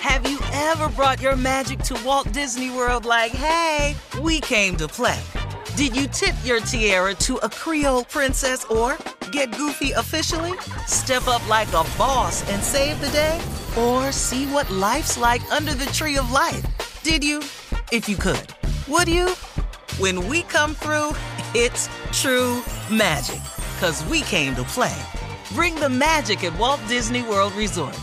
Have you ever brought your magic to Walt Disney World like, hey, we came to play? Did you tip your tiara to a Creole princess or get goofy officially? Step up like a boss and save the day? Or see what life's like under the tree of life? Did you? If you could. Would you? When we come through, it's true magic. 'Cause we came to play. Bring the magic at Walt Disney World Resort.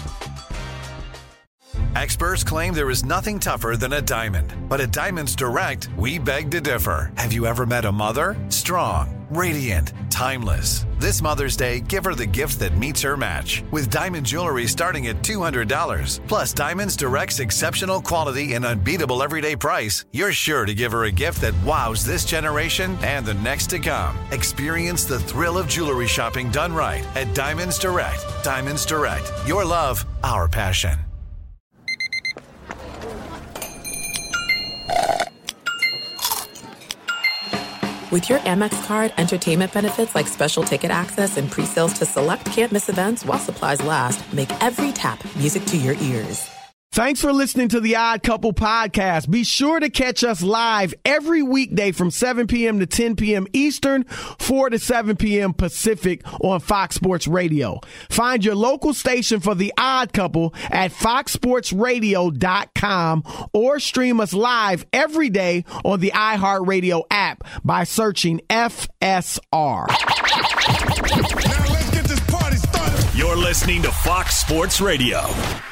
Experts claim there is nothing tougher than a diamond. But at Diamonds Direct, we beg to differ. Have you ever met a mother? Strong, radiant, timeless. This Mother's Day, give her the gift that meets her match. With diamond jewelry starting at $200. Plus Diamonds Direct's exceptional quality and unbeatable everyday price, you're sure to give her a gift that wows this generation and the next to come. Experience the thrill of jewelry shopping done right at Diamonds Direct. Diamonds Direct. Your love, our passion. With your Amex card, entertainment benefits like special ticket access and pre-sales to select can't-miss events while supplies last make every tap music to your ears. Thanks for listening to the Odd Couple podcast. Be sure to catch us live every weekday from 7 p.m. to 10 p.m. Eastern, 4 to 7 p.m. Pacific on Fox Sports Radio. Find your local station for the Odd Couple at foxsportsradio.com or stream us live every day on the iHeartRadio app by searching FSR. Now let's get this party started. You're listening to Fox Sports Radio.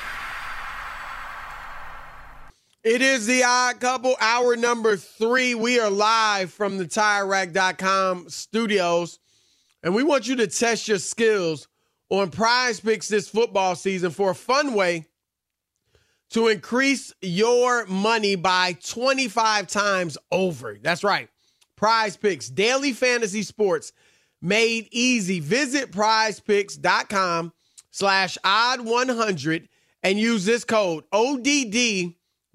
It is the Odd Couple, hour number 3. We are live from the TireRack.com studios, and we want you to test your skills on Prize Picks this football season for a fun way to increase your money by 25 times over. That's right. Prize Picks, daily fantasy sports made easy. Visit prizepicks.com/odd100 and use this code ODD100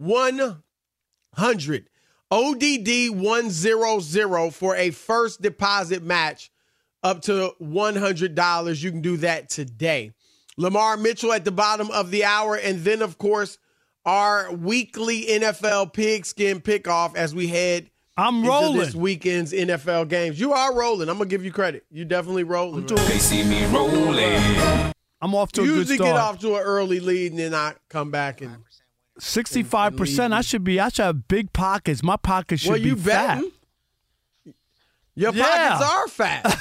ODD100 for a first deposit match up to $100. You can do that today. Lamar Mitchell at the bottom of the hour, and then of course our weekly NFL pigskin pickoff as we head into this weekend's NFL games. You are rolling. I'm gonna give you credit. You definitely rolling. They see me rolling. I'm off to a good start. Usually get off to an early lead and then I come back and 65%. I should have big pockets. My pockets should be fat. Betting? Your pockets are fat.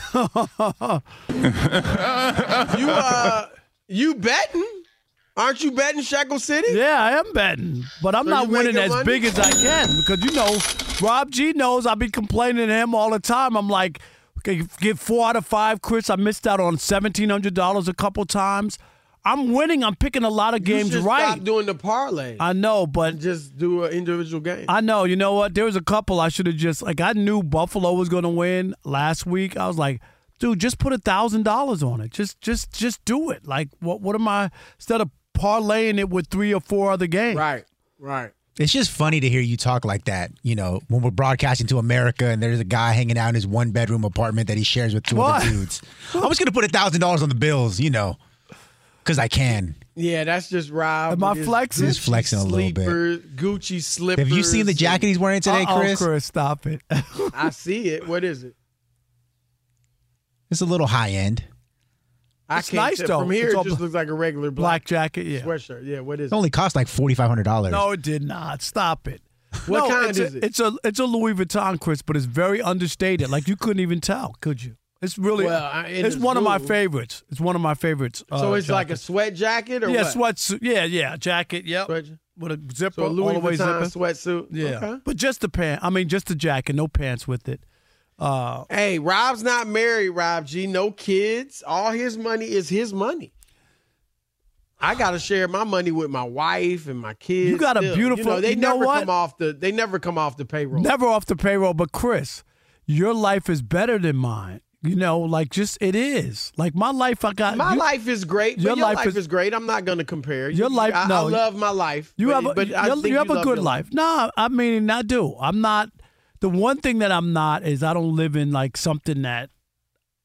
You betting? Aren't you betting Shekel City? Yeah, I am betting. But I'm not winning as big as I can because, Rob G knows I've been complaining to him all the time. I'm like, okay, get 4 out of 5, Chris. I missed out on $1,700 a couple times. I'm winning. I'm picking a lot of games right. Stop doing the parlay. I know, but just do an individual game. I know. You know what? There was a couple I should have just I knew Buffalo was going to win last week. I was like, dude, just put $1,000 on it. Just do it. Like, what am I instead of parlaying it with 3 or 4 other games? Right. It's just funny to hear you talk like that, when we're broadcasting to America and there's a guy hanging out in his 1-bedroom apartment that he shares with 2 other dudes. I'm just going to put $1,000 on the Bills, because I can. Yeah, that's just Rob. Am I flexing? He's flexing a little bit. Gucci slippers. Have you seen the jacket he's wearing today, Chris? Chris, stop it. I see it. What is it? It's a little high end. It's nice, though. From here, it just looks like a regular black jacket, sweatshirt. Yeah, what is it? It only cost like $4,500. No, it did not. Stop it. What kind is it? It's a Louis Vuitton, Chris, but it's very understated. Like, you couldn't even tell, could you? It's really, it's one of my favorites. It's one of my favorites. So it's like a sweat jacket or what? Sweatsuit. Yeah, jacket. Yep. With a zipper, so a Louis all the way Vuitton zipper. Sweatsuit. Yeah, okay. But just the pants. I mean, just the jacket, no pants with it. Hey, Rob's not married, Rob G. No kids. All his money is his money. I got to share my money with my wife and my kids. You got a beautiful. They never come off the payroll. Never off the payroll. But Chris, your life is better than mine. It is. Like my life, My life is great. Your life is great. I'm not going to compare. Your life, I love my life. You have a good life. No, I mean, I do. I'm not. The one thing that I'm not is I don't live in like something that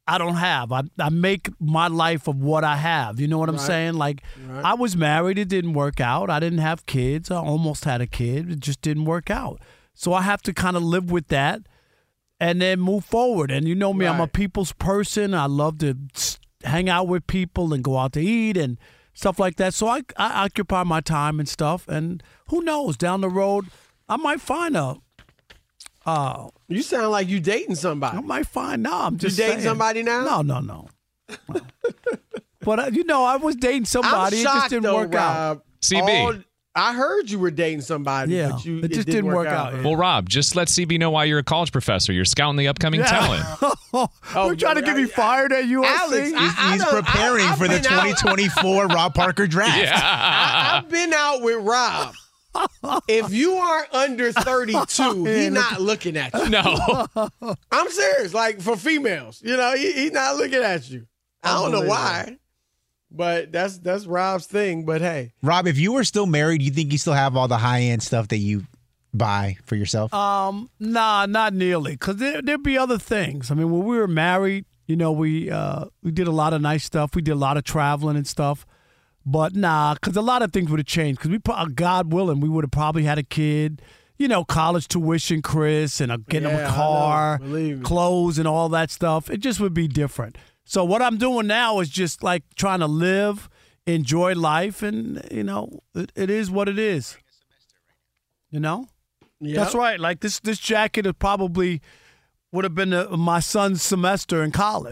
I don't have. I make my life of what I have. You know what I'm saying? Like, I was married. It didn't work out. I didn't have kids. I almost had a kid. It just didn't work out. So I have to kind of live with that and then move forward. And you know me, I'm a people's person. I love to hang out with people and go out to eat and stuff like that. So I occupy my time and stuff. And who knows, down the road, I might find a you sound like you dating somebody. I might find. No, I'm just you dating saying. somebody now? No. But I was dating somebody. I'm shocked, it just didn't work Rob. out. CB. I heard you were dating somebody, but it just didn't work out. Yeah. Well, Rob, just let CB know why you're a college professor. You're scouting the upcoming talent. We're trying to get me fired at USC. Alex, He's preparing for the 2024 Rob Parker draft. Yeah. I've been out with Rob. If you are under 32, he's not looking at you. No. I'm serious. Like, for females, he's not looking at you. I don't know why, but that's Rob's thing. But hey, Rob, if you were still married, you think you still have all the high-end stuff that you buy for yourself? Nah, not nearly. Because there'd be other things. I mean, when we were married, we did a lot of nice stuff. We did a lot of traveling and stuff. But nah, because a lot of things would have changed. Because God willing, we would have probably had a kid. College tuition, Chris, and getting him a car, clothes, and all that stuff. It just would be different. So what I'm doing now is just like trying to live, enjoy life, and it is what it is. Yep. That's right. Like this jacket would have been my son's semester in college.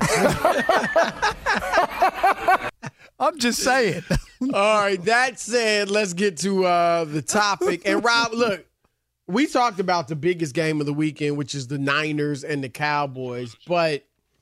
I'm just saying. All right. That said, let's get to the topic. And Rob, look, we talked about the biggest game of the weekend, which is the Niners and the Cowboys. But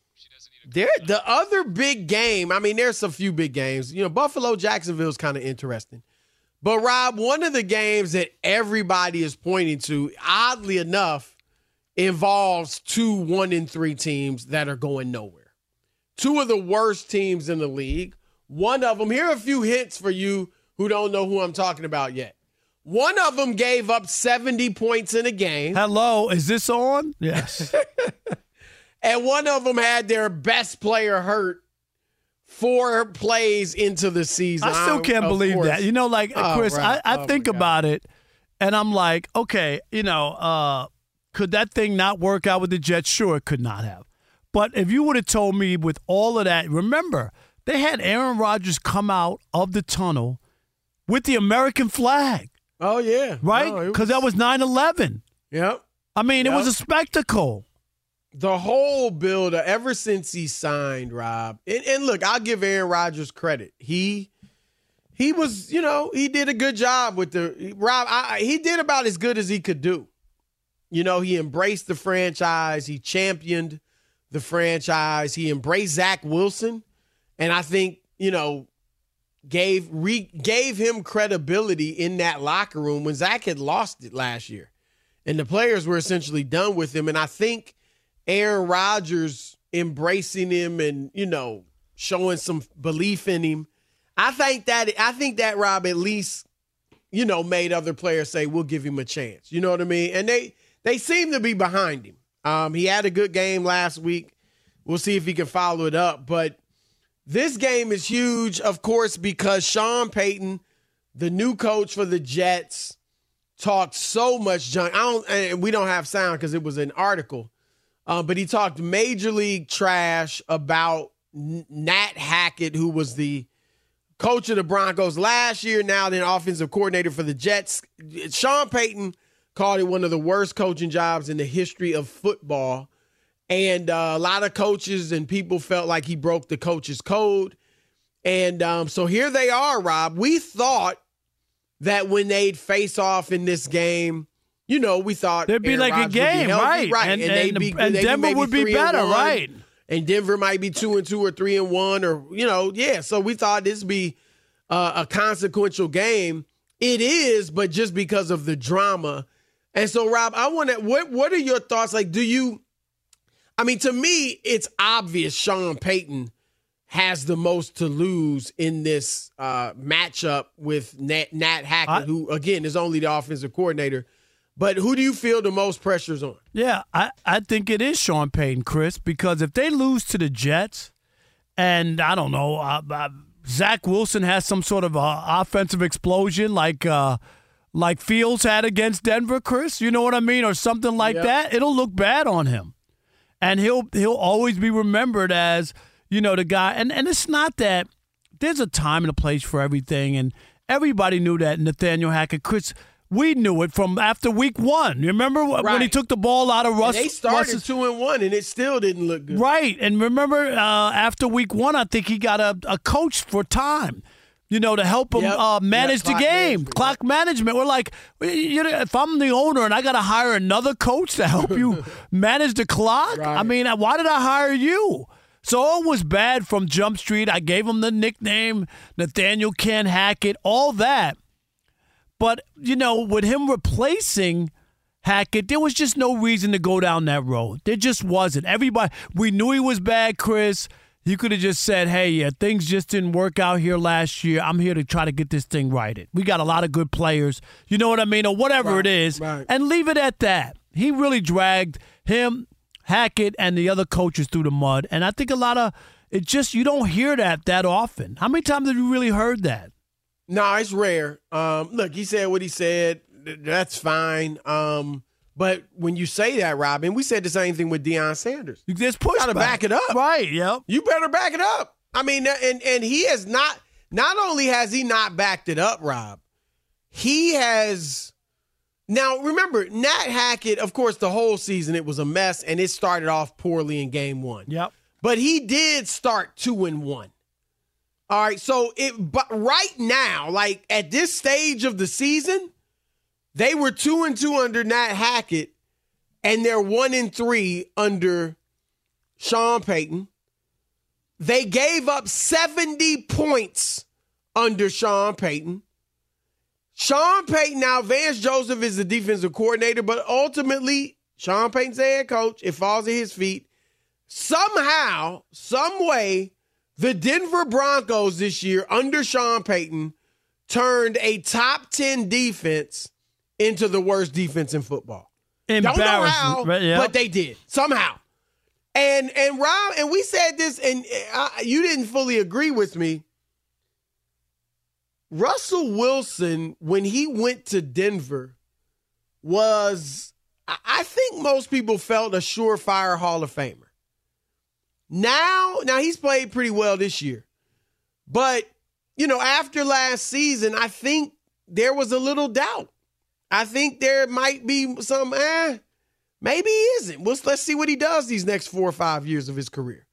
the other big game, I mean, there's a few big games. Buffalo, Jacksonville is kind of interesting. But, Rob, one of the games that everybody is pointing to, oddly enough, involves 2 1-3 teams that are going nowhere. 2 of the worst teams in the league. One of them, here are a few hints for you who don't know who I'm talking about yet. One of them gave up 70 points in a game. Hello, is this on? Yes. And one of them had their best player hurt 4 plays into the season. I still can't believe that. Chris, I think about it, and I'm like, okay, could that thing not work out with the Jets? Sure, it could not have. But if you would have told me with all of that, remember, they had Aaron Rodgers come out of the tunnel with the American flag. Oh, yeah. Right? Because that was 9/11. Yep. I mean, it was a spectacle. The whole build, ever since he signed, Rob, and look, I'll give Aaron Rodgers credit. He was, he did a good job with he did about as good as he could do. He embraced the franchise. He championed the franchise. He embraced Zach Wilson. And I think, gave him credibility in that locker room when Zach had lost it last year. And the players were essentially done with him. And I think Aaron Rodgers embracing him and, showing some belief in him, I think that Rob at least, made other players say, we'll give him a chance. You know what I mean? And they seem to be behind him. He had a good game last week. We'll see if he can follow it up. But this game is huge, of course, because Sean Payton, the new coach for the Jets, talked so much junk. We don't have sound because it was an article, but he talked major league trash about Nat Hackett, who was the coach of the Broncos last year, now the offensive coordinator for the Jets. Sean Payton called it one of the worst coaching jobs in the history of football. And a lot of coaches and people felt like he broke the coach's code. And so here they are, Rob. We thought that when they'd face off in this game, we thought there'd be like a game, right? Right. And Denver would be better, right? And Denver might be 2-2 or 3-1 or, So we thought this would be a consequential game. It is, but just because of the drama. And so, Rob, I want to, what are your thoughts? Like, to me, it's obvious Sean Payton has the most to lose in this matchup with Nat Hackett, who, again, is only the offensive coordinator. But who do you feel the most pressure's on? Yeah, I think it is Sean Payton, Chris, because if they lose to the Jets, and I don't know, Zach Wilson has some sort of offensive explosion like Fields had against Denver, Chris, you know what I mean, or something like that, it'll look bad on him. And he'll always be remembered as, the guy. And it's not that there's a time and a place for everything, and everybody knew that Nathaniel Hackett, Chris. We knew it from after week 1. You remember when he took the ball out of Russ? They started 2-1, and it still didn't look good. Right. And remember, after week 1, I think he got a coach for time, to help him manage the game, clock management. We're like, if I'm the owner and I got to hire another coach to help you manage the clock, I mean, why did I hire you? So it was bad from Jump Street. I gave him the nickname, Nathaniel Ken Hackett, all that. But, with him replacing Hackett, there was just no reason to go down that road. There just wasn't. We knew he was bad, Chris. You could have just said, hey, things just didn't work out here last year. I'm here to try to get this thing righted. We got a lot of good players. You know what I mean? Or whatever it is. Right. And leave it at that. He really dragged him, Hackett, and the other coaches through the mud. And I think a lot of it just, you don't hear that often. How many times have you really heard that? No, it's rare. Look, he said what he said. That's fine. But when you say that, Robin, we said the same thing with Deion Sanders. You just push. You gotta back it up. Right, yep. You better back it up. I mean, and he has not only has he not backed it up, Rob, he has. Now, remember, Nat Hackett, of course, the whole season, it was a mess, and it started off poorly in game 1. Yep. But he did start 2-1. All right, but right now, like at this stage of the season, they were 2-2 under Nat Hackett, and they're 1-3 under Sean Payton. They gave up 70 points under Sean Payton. Sean Payton, now Vance Joseph is the defensive coordinator, but ultimately, Sean Payton's the head coach. It falls at his feet. Somehow, some way, the Denver Broncos this year under Sean Payton turned a top 10 defense into the worst defense in football. Don't know how, but they did somehow. And Rob, and we said this, and you didn't fully agree with me. Russell Wilson, when he went to Denver, was, I think most people felt, a surefire Hall of Famer. Now he's played pretty well this year. But, after last season, I think there was a little doubt. I think there might be some, maybe he isn't. Let's see what he does these next 4 or 5 years of his career.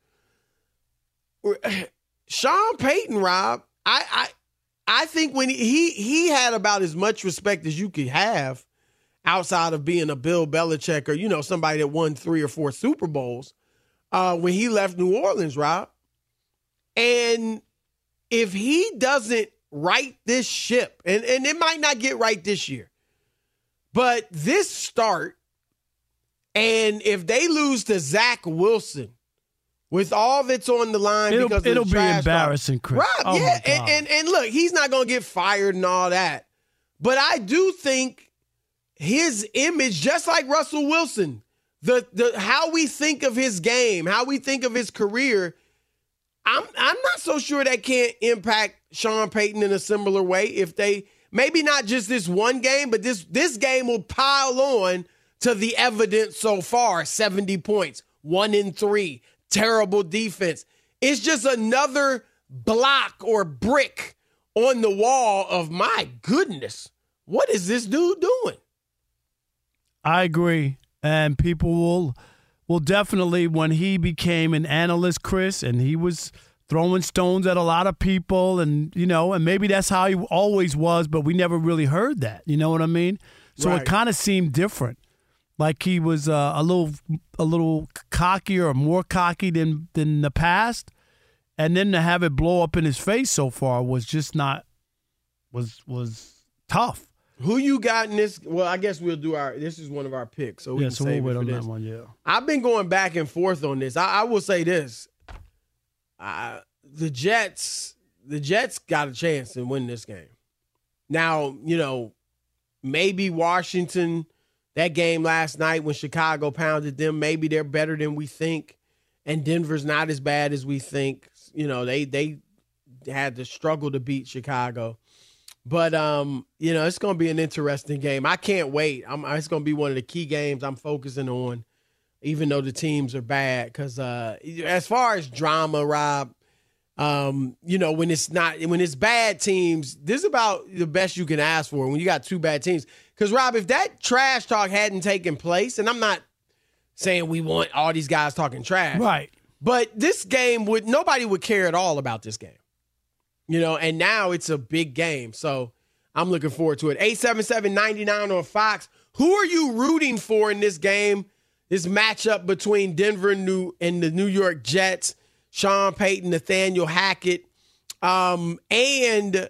Sean Payton, Rob, I think when he had about as much respect as you could have outside of being a Bill Belichick or, somebody that won 3 or 4 Super Bowls. When he left New Orleans, Rob. And if he doesn't right this ship, and it might not get right this year, but this start, and if they lose to Zach Wilson with all that's on the line because of the it'll be embarrassing, Chris. Rob, and look, he's not going to get fired and all that. But I do think his image, just like Russell Wilson, the how we think of his game, how we think of his career, I'm not so sure that can't impact Sean Payton in a similar way. If they, maybe not just this one game, but this game will pile on to the evidence so far. 70 points, 1-3, terrible defense. It's just another block or brick on the wall of, my goodness, what is this dude doing? I agree. And people will definitely, when he became an analyst, Chris, and he was throwing stones at a lot of people, and and maybe that's how he always was, but we never really heard that. You know what I mean? So It kind of seemed different, like he was a little cockier or more cocky than the past, and then to have it blow up in his face so far was just not was tough. Who you got in this? Well, I guess we'll do this is one of our picks. So we'll wait on that one, yeah. I've been going back and forth on this. I will say this. The Jets got a chance to win this game. Now, maybe Washington that game last night when Chicago pounded them, maybe they're better than we think, and Denver's not as bad as we think. You know, they had to struggle to beat Chicago. But, you know, it's going to be an interesting game. I can't wait. It's going to be one of the key games I'm focusing on, even though the teams are bad. Because as far as drama, Rob, you know, when it's bad teams, this is about the best you can ask for when you got two bad teams. Because, Rob, if that trash talk hadn't taken place, and I'm not saying we want all these guys talking trash. Right. But this game nobody would care at all about this game. You know, and now it's a big game. So I'm looking forward to it. 877-99 on Fox. Who are you rooting for in this game? This matchup between Denver and the New York Jets, Sean Payton, Nathaniel Hackett, and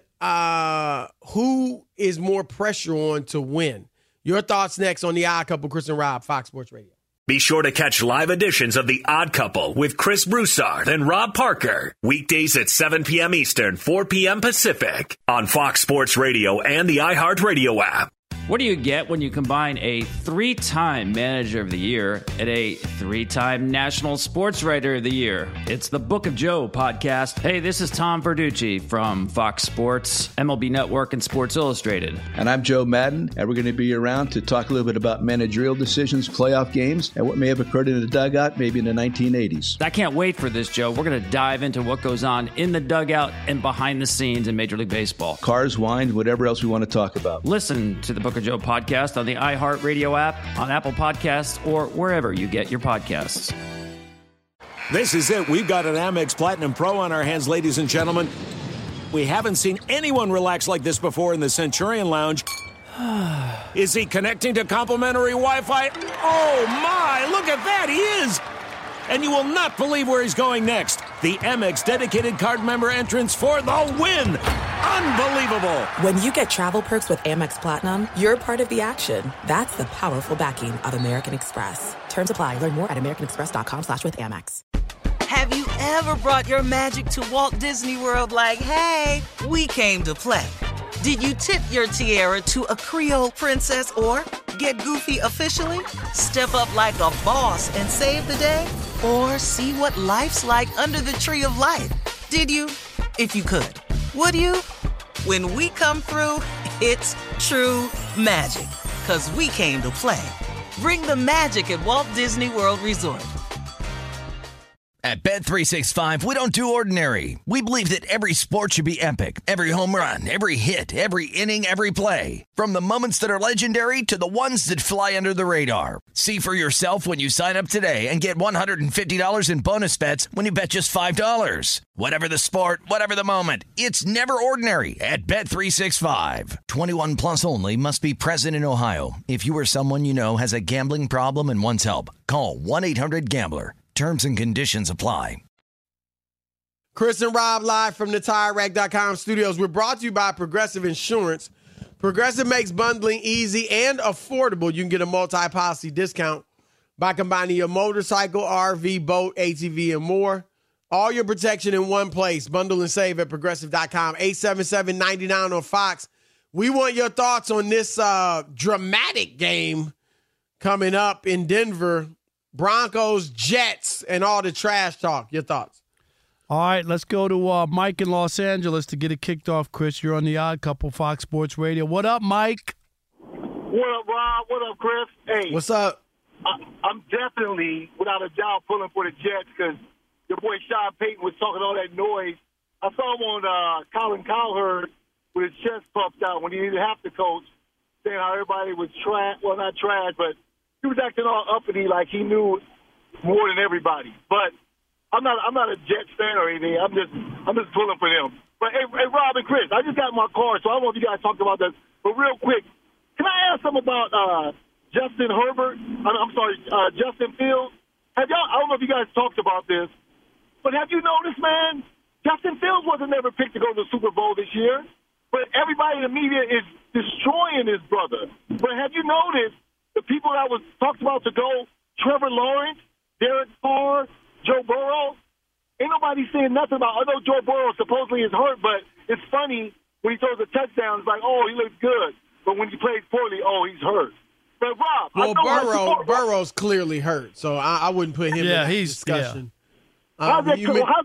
who is more pressure on to win? Your thoughts next on The Odd Couple, Chris and Rob, Fox Sports Radio. Be sure to catch live editions of The Odd Couple with Chris Broussard and Rob Parker. Weekdays at 7 p.m. Eastern, 4 p.m. Pacific on Fox Sports Radio and the iHeartRadio app. What do you get when you combine a 3-time Manager of the Year and a 3-time National Sports Writer of the Year? It's the Book of Joe podcast. Hey, this is Tom Verducci from Fox Sports, MLB Network, and Sports Illustrated. And I'm Joe Madden, and we're going to be around to talk a little bit about managerial decisions, playoff games, and what may have occurred in the dugout maybe in the 1980s. I can't wait for this, Joe. We're going to dive into what goes on in the dugout and behind the scenes in Major League Baseball. Cars, wine, whatever else we want to talk about. Listen to the Book of Joe podcast on the iHeartRadio app, on Apple Podcasts, or wherever you get your podcasts. This is it. We've got an Amex Platinum Pro on our hands, ladies and gentlemen. We haven't seen anyone relax like this before in the Centurion Lounge. Is he connecting to complimentary Wi-Fi? Oh, my. Look at that. He is. And you will not believe where he's going next. The Amex dedicated card member entrance for the win. Unbelievable. When you get travel perks with Amex Platinum, you're part of the action. That's the powerful backing of American Express. Terms apply. Learn more at americanexpress.com/withAmex. Have you ever brought your magic to Walt Disney World like, hey, we came to play? Did you tip your tiara to a Creole princess or get goofy officially? Step up like a boss and save the day? Or see what life's like under the tree of life? Did you? If you could. Would you? When we come through, it's true magic. 'Cause we came to play. Bring the magic at Walt Disney World Resort. At Bet365, we don't do ordinary. We believe that every sport should be epic. Every home run, every hit, every inning, every play. From the moments that are legendary to the ones that fly under the radar. See for yourself when you sign up today and get $150 in bonus bets when you bet just $5. Whatever the sport, whatever the moment, it's never ordinary at Bet365. 21 plus only. Must be present in Ohio. If you or someone you know has a gambling problem and wants help, call 1-800-GAMBLER. Terms and conditions apply. Chris and Rob live from the TireRack.com studios. We're brought to you by Progressive Insurance. Progressive makes bundling easy and affordable. You can get a multi-policy discount by combining your motorcycle, RV, boat, ATV, and more. All your protection in one place. Bundle and save at Progressive.com. 877-99 on Fox. We want your thoughts on this dramatic game coming up in Denver. Broncos, Jets, and all the trash talk. Your thoughts? All right, let's go to Mike in Los Angeles to get it kicked off. Chris, you're on The Odd Couple, Fox Sports Radio. What up, Mike? What up, Rob? What up, Chris? Hey. What's up? I'm definitely, without a doubt, pulling for the Jets because your boy Sean Payton was talking all that noise. I saw him on Colin Cowherd with his chest puffed out when he didn't have to coach, saying how everybody was trash. Well, not trash, but he was acting all uppity like he knew more than everybody. But I'm not a Jets fan or anything. I'm just pulling for them. But hey, Rob and Chris, I just got my car, so I don't know if you guys talked about this. But real quick, can I ask something about Justin Herbert? I'm sorry, Justin Fields. I don't know if you guys talked about this, but have you noticed, man? Justin Fields wasn't never picked to go to the Super Bowl this year, but everybody in the media is destroying his brother. But have you noticed? The people that was talked about to go, Trevor Lawrence, Derek Carr, Joe Burrow, ain't nobody saying nothing about, I know Joe Burrow supposedly is hurt, but it's funny when he throws a touchdown, it's like, oh, he looks good. But when he plays poorly, oh, he's hurt. But, Rob, Well, Burrow's clearly hurt, so I wouldn't put him in that discussion. How's he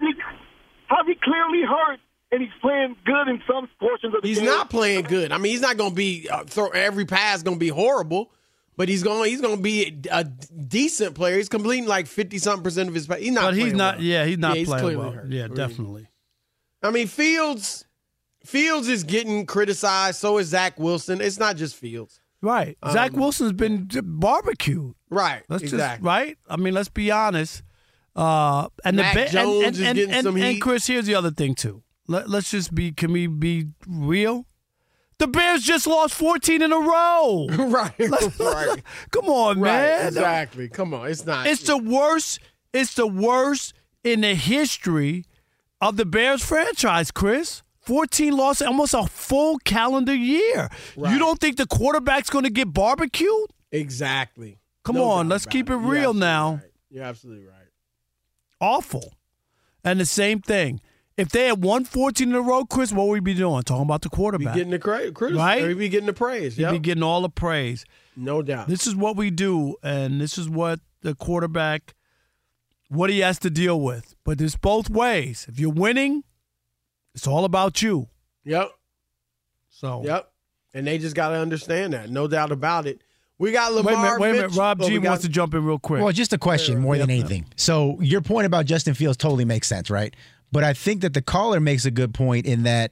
clearly hurt, and he's playing good in some portions of the game? He's not playing good. I mean, he's not going to be every pass going to be horrible, but he's going to be a decent player. He's completing like 50-something% of his passes. He's not. But he's not. Well. Yeah, he's not playing clearly well. Hurt. Yeah, definitely. I mean, Fields is getting criticized. So is Zach Wilson. It's not just Fields. Right. Zach Wilson's been barbecued. Right. Right. I mean, let's be honest. And Mac Jones is getting some heat. And Chris, here's the other thing too. Let's just can we be real? The Bears just lost 14 in a row. Right. Come on, man. Exactly. Come on. It's not. It's the worst. It's the worst in the history of the Bears franchise, Chris. 14 losses, almost a full calendar year. Right. You don't think the quarterback's going to get barbecued? Exactly. Come on, let's keep it real now. Right. You're absolutely right. Awful. And the same thing. If they had won 14 in a row, Chris, what would we be doing? Talking about the quarterback. Be getting the criticism. Right? He'd be getting the praise. He'd be getting all the praise. No doubt. This is what we do, and this is what the quarterback, what he has to deal with. But there's both ways. If you're winning, it's all about you. Yep. Yep. And they just got to understand that. No doubt about it. We got Lamar. Wait a minute. Rob G wants to jump in real quick. Well, just a question more than anything. So your point about Justin Fields totally makes sense, right? But I think that the caller makes a good point in that,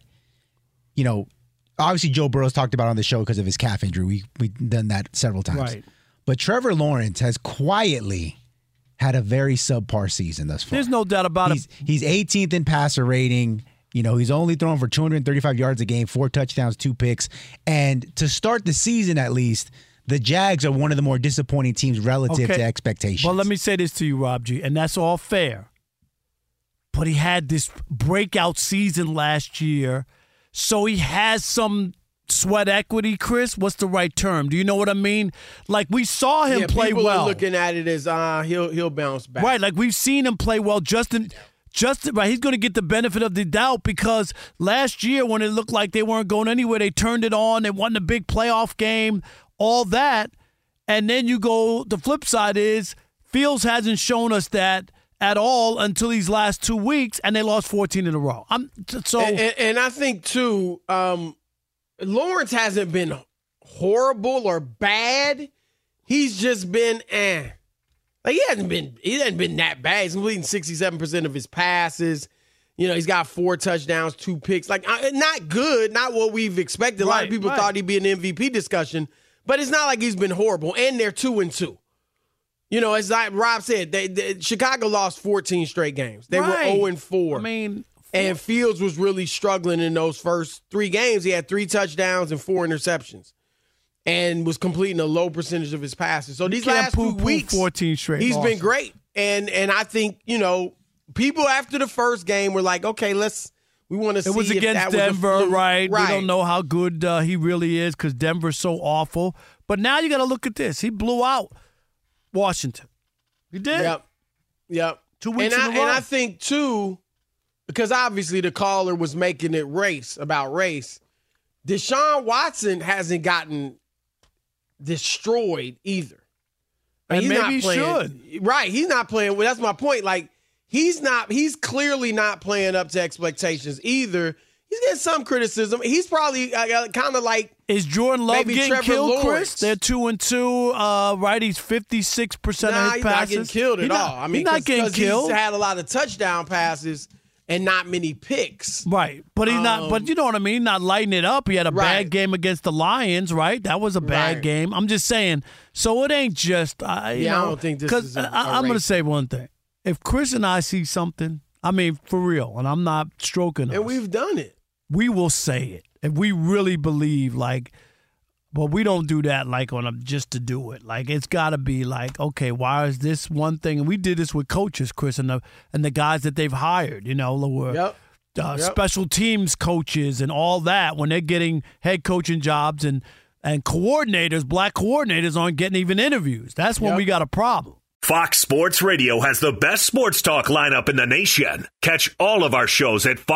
obviously Joe Burrow's talked about on the show because of his calf injury. We've done that several times. Right. But Trevor Lawrence has quietly had a very subpar season thus far. There's no doubt about it. He's 18th in passer rating. He's only thrown for 235 yards a game, 4 touchdowns, 2 picks. And to start the season, at least, the Jags are one of the more disappointing teams relative to expectations. Well, let me say this to you, Rob G., and that's all fair. But he had this breakout season last year, so he has some sweat equity, Chris. What's the right term? Do you know what I mean? Like, we saw him play people well. Are looking at it as he'll bounce back. Right, like we've seen him play well. Justin, right, he's going to get the benefit of the doubt because last year when it looked like they weren't going anywhere, they turned it on. They won the big playoff game, all that. And then you go, the flip side is Fields hasn't shown us that at all until these last 2 weeks, and they lost 14 in a row. And I think, too, Lawrence hasn't been horrible or bad. He's just been Like, he hasn't been that bad. He's completing 67% of his passes. He's got 4 touchdowns, 2 picks. Like, not good, not what we've expected. A lot of people thought he'd be an MVP discussion, but it's not like he's been horrible. And they're 2-2. As like Rob said, Chicago lost 14 straight games. They were 0-4. I mean, and Fields was really struggling in those first 3 games. He had 3 touchdowns and 4 interceptions, and was completing a low percentage of his passes. So these last 2 weeks, 14 straight he's losses. been great. And I think people after the first game were like, okay, we want to see. It was against Denver, right? We don't know how good he really is because Denver's so awful. But now you got to look at this. He blew out Washington. He did. Yep. 2 weeks in a row. And I think, too, because obviously the caller was making it about race, Deshaun Watson hasn't gotten destroyed either. And maybe he should. Right. He's not playing. Well, that's my point. Like, he's clearly not playing up to expectations either. He's getting some criticism. He's probably kind of like, is Jordan Love getting Trevor killed, Lawrence. Chris? They're 2-2. Right, he's 56% of his passes. He's not getting killed at all. I mean, he's not getting killed. He's had a lot of touchdown passes and not many picks. Right, but he's not. But you know what I mean. Not lighting it up. He had a bad game against the Lions. Right, that was a bad game. I'm just saying. So it ain't just. I don't think this is. I'm going to say one thing. If Chris and I see something, I mean, for real, and I'm not stroking us, and we've done it, we will say it. If we really believe, but we don't do that just to do it. Like, it's got to be like, okay, why is this one thing? And we did this with coaches, Chris, and the guys that they've hired. Special teams coaches and all that when they're getting head coaching jobs and coordinators, black coordinators aren't getting even interviews. That's when we got a problem. Fox Sports Radio has the best sports talk lineup in the nation. Catch all of our shows at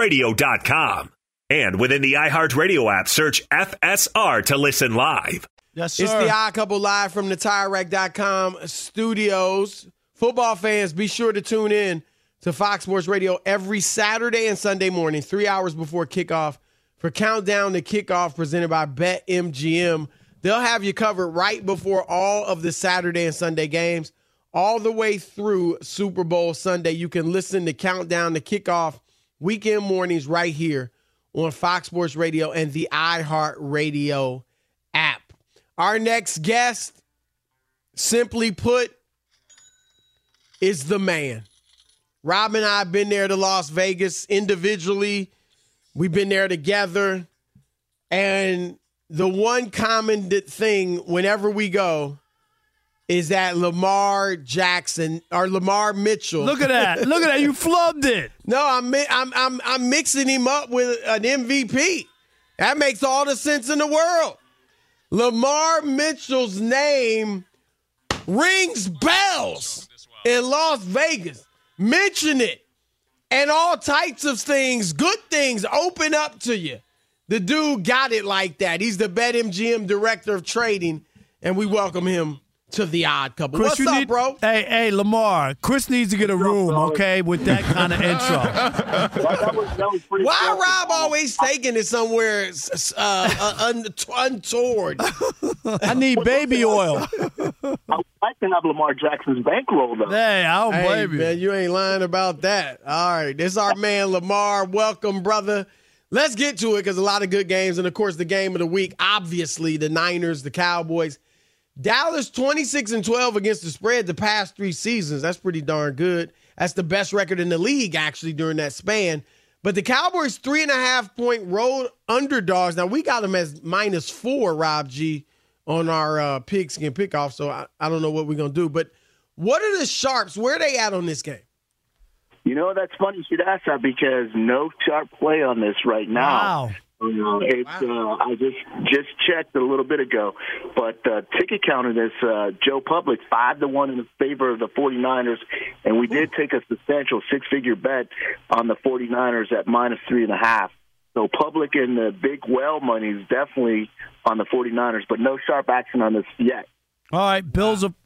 foxsportsradio.com. And within the iHeartRadio app, search FSR to listen live. Yes, sir. It's the Odd Couple live from the TireRack.com studios. Football fans, be sure to tune in to Fox Sports Radio every Saturday and Sunday morning, 3 hours before kickoff, for Countdown to Kickoff presented by BetMGM. They'll have you covered right before all of the Saturday and Sunday games, all the way through Super Bowl Sunday. You can listen to Countdown to Kickoff weekend mornings right here on Fox Sports Radio and the iHeartRadio app. Our next guest, simply put, is the man. Rob and I have been there to Las Vegas individually. We've been there together. And the one common thing whenever we go is that Lamar Jackson or Lamar Mitchell. Look at that. Look at that. You flubbed it. No, I'm mixing him up with an MVP. That makes all the sense in the world. Lamar Mitchell's name rings bells in Las Vegas. Mention it. And all types of things, good things, open up to you. The dude got it like that. He's the BetMGM director of trading, and we welcome him to the Odd Couple. Chris, What's up, bro? Hey, Lamar. Chris needs to get a room, okay, with that kind of intro. Why Rob always taking it somewhere untoward? I need baby oil. I like to have Lamar Jackson's bankroll, though. Hey, I don't blame you. Man, you ain't lying about that. All right, this is our man Lamar. Welcome, brother. Let's get to it because a lot of good games. And, of course, the game of the week, obviously, the Niners, the Cowboys. Dallas 26-12 against the spread the past 3 seasons. That's pretty darn good. That's the best record in the league, actually, during that span. But the Cowboys 3.5-point road underdogs. Now, we got them as -4, Rob G, on our pigskin pickoff, so I don't know what we're going to do. But what are the Sharps? Where are they at on this game? You know, that's funny you should ask that because no sharp play on this right now. Wow. I just checked a little bit ago, but ticket count in this, Joe Public 5-1 in favor of the 49ers, and we did take a substantial 6-figure bet on the 49ers at -3.5. So Public and the big well money is definitely on the 49ers, but no sharp action on this yet. All right, Bills are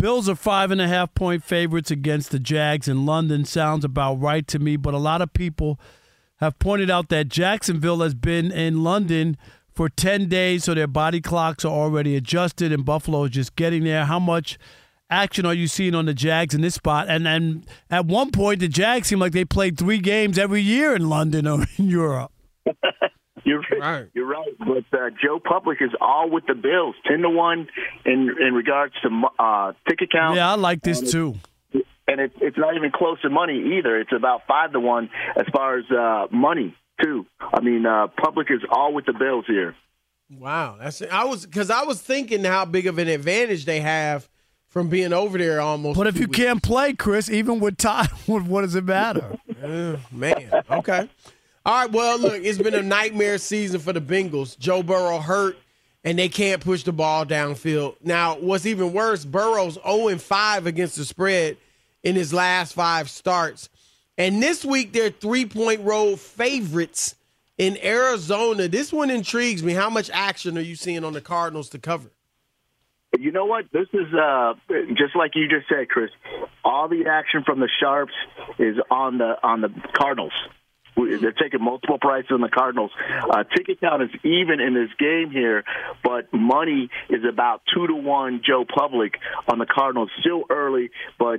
5.5-point favorites against the Jags in London. Sounds about right to me, but a lot of people have pointed out that Jacksonville has been in London for 10 days, so their body clocks are already adjusted, and Buffalo is just getting there. How much action are you seeing on the Jags in this spot? And at one point, the Jags seemed like they played 3 games every year in London or in Europe. You're right. But Joe Public is all with the Bills, 10-1 in regards to ticket count. Yeah, I like this too. And it's not even close to money either. It's about 5-1 as far as money too. I mean, Public is all with the Bills here. Wow, I was thinking how big of an advantage they have from being over there almost. But if you can't play, Chris, even with time, what does it matter? Man, okay. All right, well, look, it's been a nightmare season for the Bengals. Joe Burrow hurt, and they can't push the ball downfield. Now, what's even worse, Burrow's 0-5 against the spread in his last 5 starts. And this week, they're 3-point road favorites in Arizona. This one intrigues me. How much action are you seeing on the Cardinals to cover? You know what? This is just like you just said, Chris. All the action from the Sharps is on the Cardinals. They're taking multiple prices on the Cardinals. Ticket count is even in this game here, but money is about 2-1 Joe Public on the Cardinals. Still early, but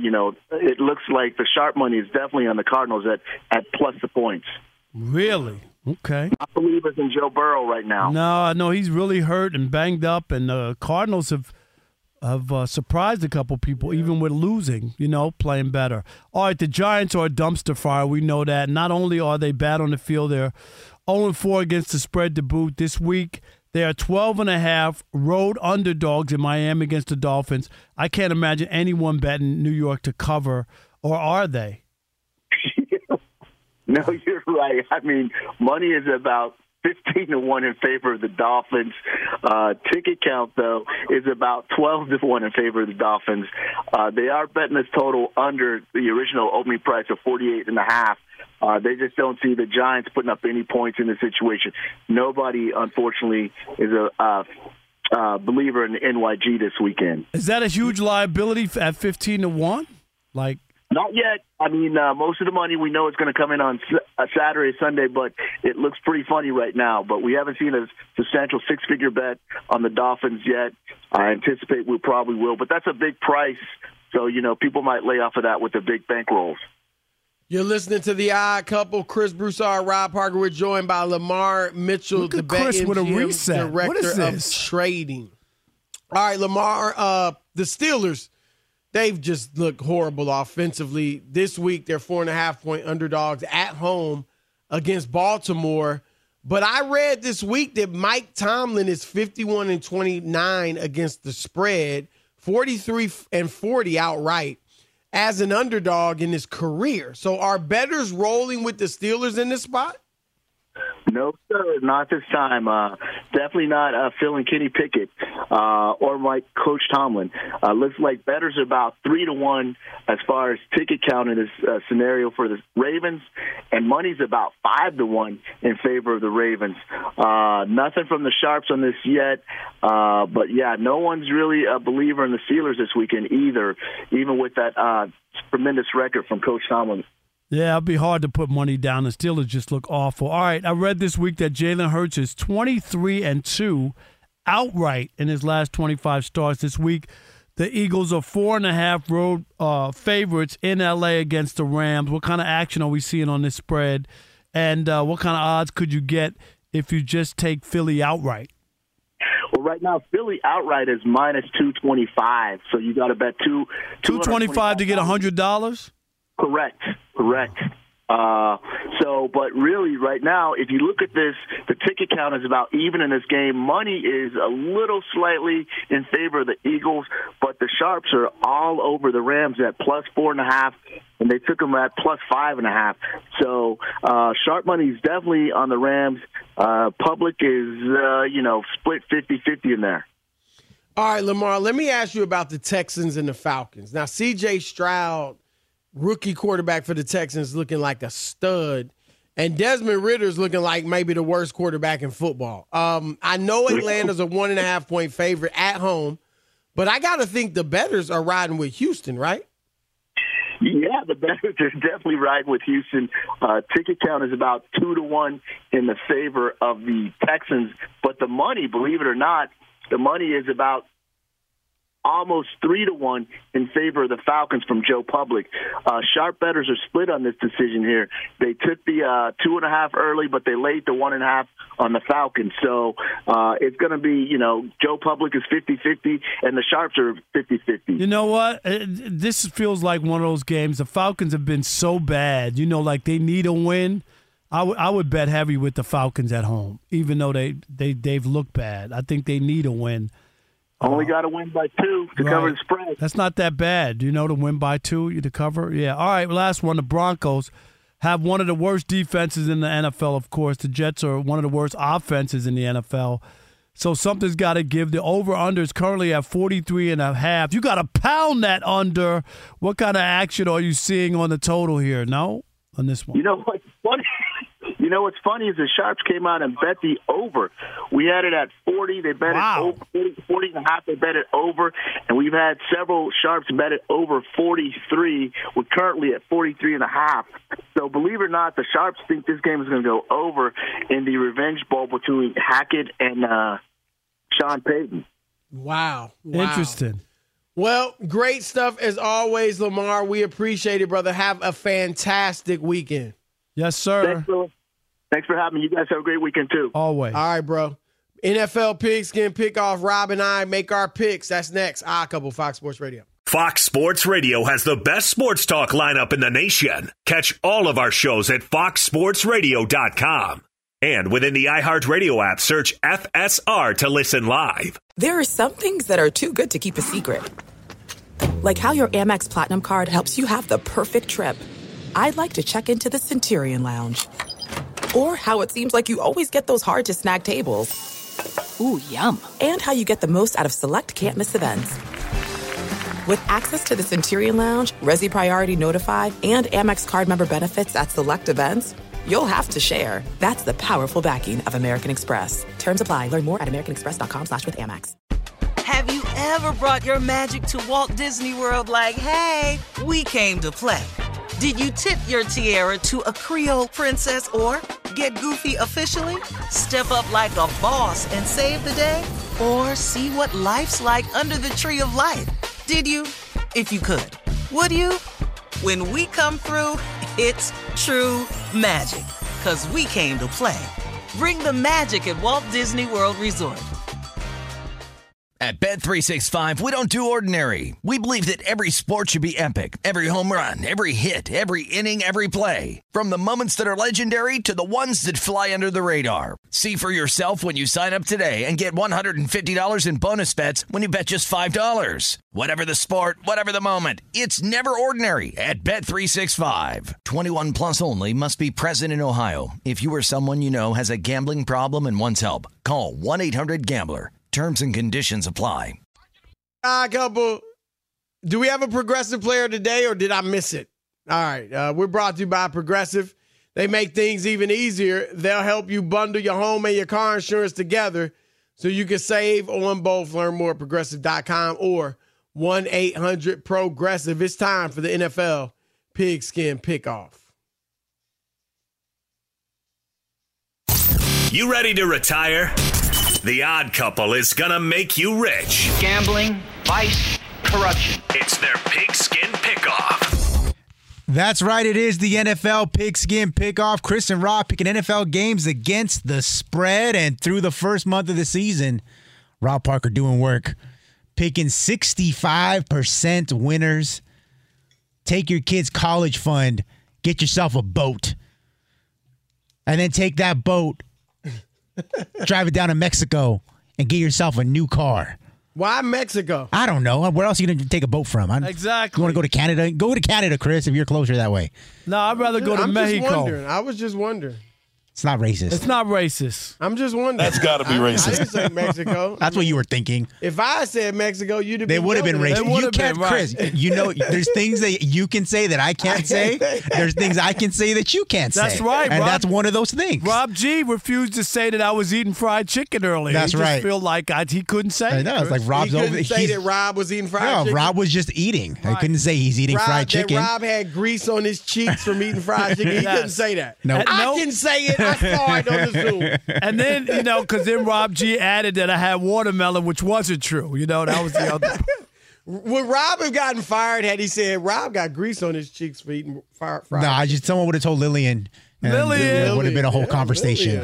it looks like the sharp money is definitely on the Cardinals at plus the points. Really? Okay. I believe it's in Joe Burrow right now. No, he's really hurt and banged up, and the Cardinals have surprised a couple people, even with losing, playing better. All right, the Giants are a dumpster fire. We know that. Not only are they bad on the field, they're 0-4 against the spread to boot. This week, they are 12.5 road underdogs in Miami against the Dolphins. I can't imagine anyone betting New York to cover, or are they? No, you're right. I mean, money is about 15-1 in favor of the Dolphins. Ticket count, though, is about 12-1 in favor of the Dolphins. They are betting this total under the original opening price of 48.5. They just don't see the Giants putting up any points in this situation. Nobody, unfortunately, is believer in NYG this weekend. Is that a huge liability at 15-1? Like, not yet. I mean, most of the money we know is going to come in on Saturday, Sunday, but it looks pretty funny right now. But we haven't seen a substantial six-figure bet on the Dolphins yet. I anticipate we probably will, but that's a big price. So, people might lay off of that with the big bankrolls. You're listening to The Odd Couple. Chris Broussard, Rob Parker. We're joined by Lamar Mitchell, the BetMGM Director of Trading. All right, Lamar, the Steelers, they've just looked horrible offensively. This week, they're 4.5-point underdogs at home against Baltimore. But I read this week that Mike Tomlin is 51-29 against the spread, 43-40 outright as an underdog in his career. So are bettors rolling with the Steelers in this spot? No, sir, not this time. Definitely not Phil and Kenny Pickett or Coach Tomlin. Looks like bettors are about 3-1 as far as ticket count in this scenario for the Ravens, and money's about 5-1 in favor of the Ravens. Nothing from the sharps on this yet, but yeah, no one's really a believer in the Steelers this weekend either, even with that tremendous record from Coach Tomlin. Yeah, it'd be hard to put money down. The Steelers just look awful. All right, I read this week that Jalen Hurts is 23-2 outright in his last 25 starts this week. The Eagles are 4.5 road favorites in L.A. against the Rams. What kind of action are we seeing on this spread? And what kind of odds could you get if you just take Philly outright? Well, right now, Philly outright is minus 225. So you got to bet $225 to get $100? Correct. But really, right now, if you look at this, the ticket count is about even in this game. Money is a little slightly in favor of the Eagles, but the sharps are all over the Rams at plus 4.5, and they took them at plus 5.5. So sharp money is definitely on the Rams. Public is, split 50-50 in there. All right, Lamar, let me ask you about the Texans and the Falcons. Now, C.J. Stroud, rookie quarterback for the Texans, looking like a stud. And Desmond Ritter's looking like maybe the worst quarterback in football. I know Atlanta's a 1.5-point favorite at home, but I got to think the bettors are riding with Houston, right? Yeah, the bettors are definitely riding with Houston. Ticket count is about 2-1 in the favor of the Texans. But the money, believe it or not, the money is about almost 3-1 in favor of the Falcons from Joe Public. Sharp bettors are split on this decision here. They took the 2.5 early, but they laid the 1.5 on the Falcons. So it's going to be, Joe Public is 50-50, and the Sharps are 50-50. You know what? This feels like one of those games. The Falcons have been so bad. Like they need a win. I would bet heavy with the Falcons at home, even though they've looked bad. I think they need a win. Only got to win by 2 to cover the spread. That's not that bad, to win by 2 to cover. Yeah. All right, last one. The Broncos have one of the worst defenses in the NFL, of course. The Jets are one of the worst offenses in the NFL. So something's got to give. The over-under is currently at 43.5. You got to pound that under. What kind of action are you seeing on the total here? No? On this one? You know what's funny? What's funny is the Sharps came out and bet the over. We had it at 40. They bet it over 40.5. They bet it over, and we've had several Sharps bet it over 43. We're currently at 43.5. So believe it or not, the Sharps think this game is going to go over in the Revenge Bowl between Hackett and Sean Payton. Wow. Interesting. Well, great stuff as always, Lamar. We appreciate it, brother. Have a fantastic weekend. Yes, sir. Thanks for having me. You guys have a great weekend, too. Always. All right, bro. NFL Pigskin Pick-Off. Rob and I make our picks. That's next. Odd Couple, Fox Sports Radio. Fox Sports Radio has the best sports talk lineup in the nation. Catch all of our shows at foxsportsradio.com. And within the iHeartRadio app, search FSR to listen live. There are some things that are too good to keep a secret. Like how your Amex Platinum card helps you have the perfect trip. I'd like to check into the Centurion Lounge. Or how it seems like you always get those hard-to-snag tables. Ooh, yum. And how you get the most out of select can't-miss events. With access to the Centurion Lounge, Resi Priority Notify, and Amex card member benefits at select events, you'll have to share. That's the powerful backing of American Express. Terms apply. Learn more at americanexpress.com/withAmex. Have you ever brought your magic to Walt Disney World like, hey, we came to play? Did you tip your tiara to a Creole princess or get goofy officially? Step up like a boss and save the day? Or see what life's like under the tree of life? Did you? If you could. Would you? When we come through, it's true magic. 'Cause we came to play. Bring the magic at Walt Disney World Resort. At Bet365, we don't do ordinary. We believe that every sport should be epic. Every home run, every hit, every inning, every play. From the moments that are legendary to the ones that fly under the radar. See for yourself when you sign up today and get $150 in bonus bets when you bet just $5. Whatever the sport, whatever the moment, it's never ordinary at Bet365. 21 plus only. Must be present in Ohio. If you or someone you know has a gambling problem and wants help, call 1-800-GAMBLER. Terms and conditions apply. Couple, do we have a Progressive player today or did I miss it? All right. We're brought to you by Progressive. They make things even easier. They'll help you bundle your home and your car insurance together so you can save on both. Learn more at Progressive.com or 1-800-PROGRESSIVE. It's time for the NFL Pigskin Pickoff. You ready to retire? The Odd Couple is gonna make you rich. Gambling, vice, corruption. It's their Pigskin Pickoff. That's right. It is the NFL Pigskin Pickoff. Chris and Rob picking NFL games against the spread. And through the first month of the season, Rob Parker doing work. Picking 65% winners. Take your kid's college fund. Get yourself a boat. And then take that boat, drive it down to Mexico, and get yourself a new car. Why Mexico? I don't know. Where else are you going to take a boat from? Exactly. You want to go to Canada? Go to Canada, Chris, if you're closer that way. No, I'd rather go to Mexico. I was just wondering. It's not racist. It's not racist. I'm just wondering. That's got to be racist. I didn't say Mexico. That's what you were thinking. If I said Mexico, you'd have been. They would have been racist. You can't, right. Chris. You know, there's things that you can say that I can't say. There's things I can say that you can't say. That's right, and Rob. that's one of those things. Rob G refused to say that I was eating fried chicken earlier. That's he right. Just feel like he couldn't say. I know. It's like Rob's he over. couldn't say that Rob was eating fried chicken. No, Rob was just eating. I couldn't say he's eating fried chicken. Rob had grease on his cheeks from eating fried chicken. He couldn't say that. No. I can say it. I saw it on the Zoom. And then, because then Rob G added that I had watermelon, which wasn't true. That was the other. Would Rob have gotten fired had he said Rob got grease on his cheeks for eating fried No, someone would have told Lillian. It would have been a whole conversation.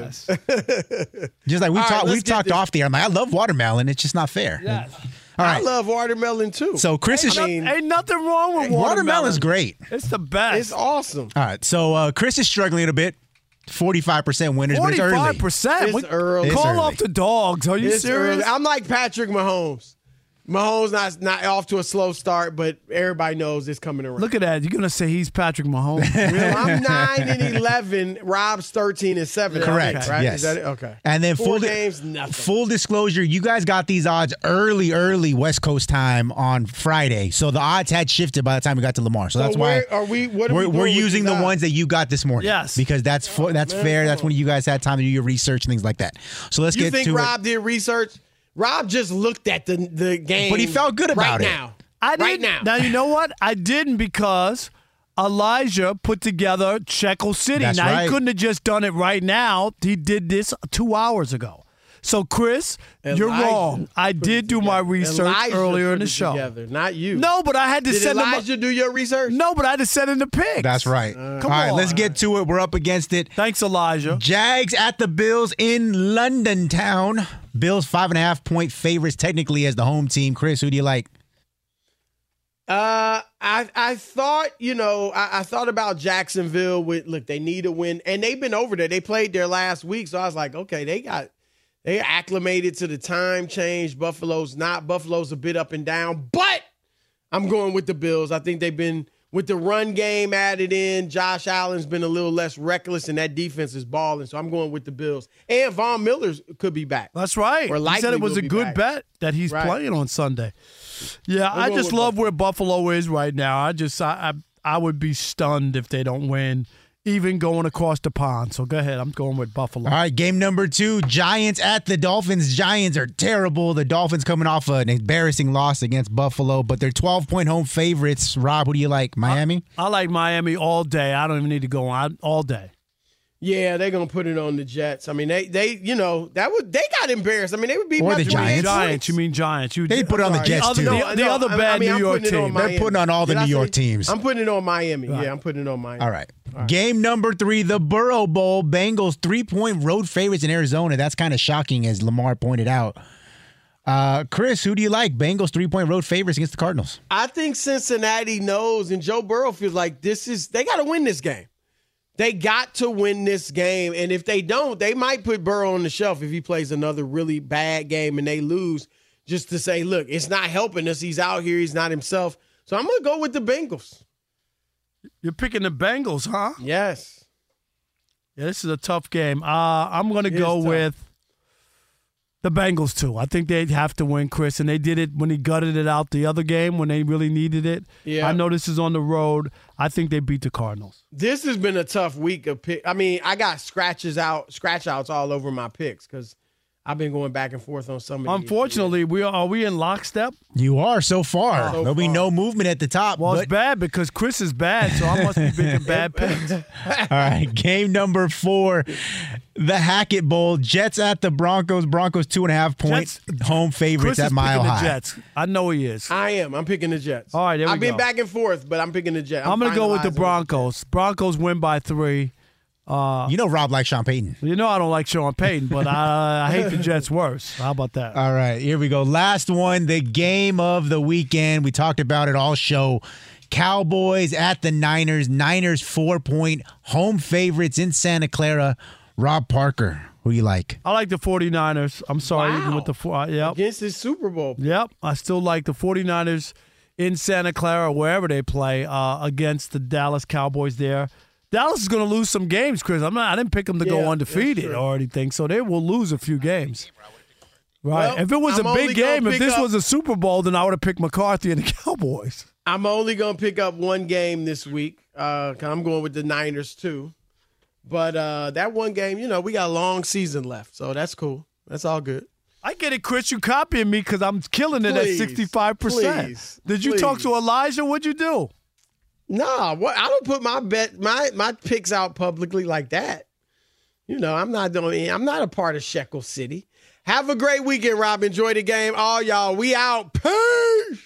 Just like we've talked off the air. I'm like, I love watermelon. It's just not fair. Yes. All right. I love watermelon too. So Chris ain't nothing wrong with watermelon. Watermelon's great. It's the best. It's awesome. All right. So Chris is struggling a bit. 45% winners, but it's early. 45%? It's early. Call off the dogs. Are you It's serious? early. I'm like Patrick Mahomes. Mahomes not off to a slow start, but everybody knows it's coming around. Look at that. You're going to say he's Patrick Mahomes. Well, I'm 9-11. Rob's 13-7. Correct. Think, right? Yes. Is that it? Okay. And then Four games, nothing. Full disclosure, you guys got these odds early West Coast time on Friday. So the odds had shifted by the time we got to Lamar. So that's why we're using the ones that you got this morning. Yes. Because that's fair. That's when you guys had time to do your research and things like that. So let's get to it. You think Rob did research? Rob just looked at the game. But he felt good about it. Right now. Now, you know what? I didn't because Elijah put together Checo City. That's now, right. He couldn't have just done it right now. He did this 2 hours ago. So, Chris, you're wrong. I did do my research earlier in the show. Together, not you. No, but I had to send Elijah do your research? No, but I had to send in the picks. That's right. Come All right, on. let's get to it. We're up against it. Thanks, Elijah. Jags at the Bills in London town. Bills 5.5-point favorites technically as the home team. Chris, who do you like? I thought, I thought about Jacksonville look, they need a win. And they've been over there. They played there last week. So I was like, okay, they acclimated to the time change. Buffalo's not. Buffalo's a bit up and down. But I'm going with the Bills. I think they've been, with the run game added in, Josh Allen's been a little less reckless, and that defense is balling. So I'm going with the Bills. And Von Miller could be back. That's right. Or He said it was a good back. bet that he's playing on Sunday. Yeah, I just love where Buffalo is right now. I would be stunned if they don't win. even going across the pond. So go ahead. I'm going with Buffalo. All right, game number 2, Giants at the Dolphins. Giants are terrible. The Dolphins coming off an embarrassing loss against Buffalo, but they're 12-point home favorites. Rob, who do you like, Miami? I like Miami all day. I don't even need to go on all day. Yeah, they're gonna put it on the Jets. I mean, they they got embarrassed. I mean, they would be or the Giants. Giants. You mean Giants? They put it on the Jets too. The other bad New York team. They're putting on all the New York teams. I'm putting it on Miami. Right. Yeah, I'm putting it on Miami. All right. Game number 3, the Burrow Bowl. Bengals 3-point road favorites in Arizona. That's kind of shocking, as Lamar pointed out. Chris, who do you like? Bengals 3-point road favorites against the Cardinals. I think Cincinnati knows, and Joe Burrow feels like they got to win this game. They got to win this game, and if they don't, they might put Burrow on the shelf if he plays another really bad game and they lose, just to say, look, it's not helping us. He's out here. He's not himself. So I'm going to go with the Bengals. You're picking the Bengals, huh? Yes. Yeah, this is a tough game. I'm going to go with the Bengals, too. I think they'd have to win, Chris, and they did it when he gutted it out the other game when they really needed it. Yeah. I know this is on the road. I think they beat the Cardinals. This has been a tough week of pick. I mean, I got scratch outs all over my picks because I've been going back and forth on some of these. Unfortunately, are we in lockstep? You are so far. There'll be no movement at the top. Well, it's bad because Chris is bad, so I must be making bad picks. All right, game number 4, the Hackett Bowl. Jets at the Broncos. Broncos 2.5-point home favorites Chris at Mile High. The Jets. I know he is. I am. I'm picking the Jets. All right, there we go. I've been back and forth, but I'm picking the Jets. I'm going to go with the Broncos. Broncos win by 3. You know Rob likes Sean Payton. You know I don't like Sean Payton, but I hate the Jets worse. How about that? All right, here we go. Last one, the game of the weekend. We talked about it all show. Cowboys at the Niners. Niners 4-point home favorites in Santa Clara. Rob Parker, who do you like? I like the 49ers. I'm sorry, even with the 4. Yep. Against the Super Bowl. Yep. I still like the 49ers in Santa Clara, wherever they play, against the Dallas Cowboys there. Dallas is going to lose some games, Chris. I didn't pick them to go undefeated or anything, so they will lose a few games. Right. Well, if it was a big game, if this was a a Super Bowl, then I would have picked McCarthy and the Cowboys. I'm only going to pick up one game this week. I'm going with the Niners, too. But that one game, we got a long season left, so that's cool. That's all good. I get it, Chris. You copying me because I'm killing it at 65%. Please, Did you talk to Elijah? What'd you do? Nah, I don't put my picks out publicly like that. I'm not a part of Shekel City. Have a great weekend, Rob. Enjoy the game. All y'all, we out. Peace.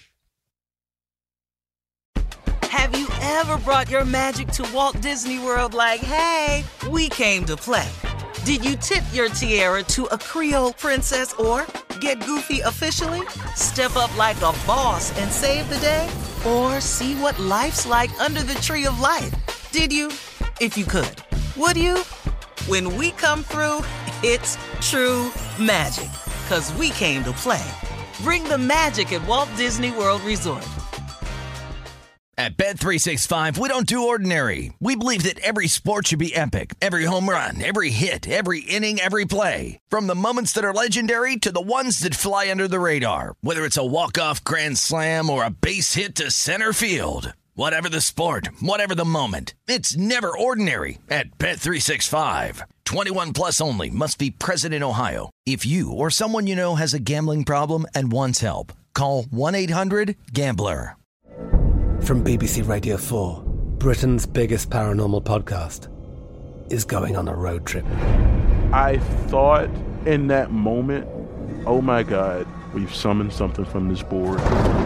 Have you ever brought your magic to Walt Disney World like, hey, we came to play? Did you tip your tiara to a Creole princess or get goofy officially? Step up like a boss and save the day? Or see what life's like under the tree of life? Did you? If you could. Would you? When we come through, it's true magic. 'Cause we came to play. Bring the magic at Walt Disney World Resort. At Bet365, we don't do ordinary. We believe that every sport should be epic. Every home run, every hit, every inning, every play. From the moments that are legendary to the ones that fly under the radar. Whether it's a walk-off grand slam or a base hit to center field. Whatever the sport, whatever the moment. It's never ordinary at Bet365. 21 plus only. Must be present in Ohio. If you or someone you know has a gambling problem and wants help, call 1-800-GAMBLER. From BBC Radio 4, Britain's biggest paranormal podcast is going on a road trip. I thought in that moment, oh my God, we've summoned something from this board.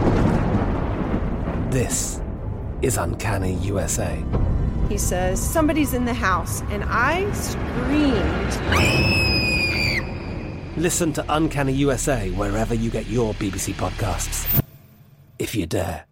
This is Uncanny USA. He says, somebody's in the house, and I screamed. Listen to Uncanny USA wherever you get your BBC podcasts, if you dare.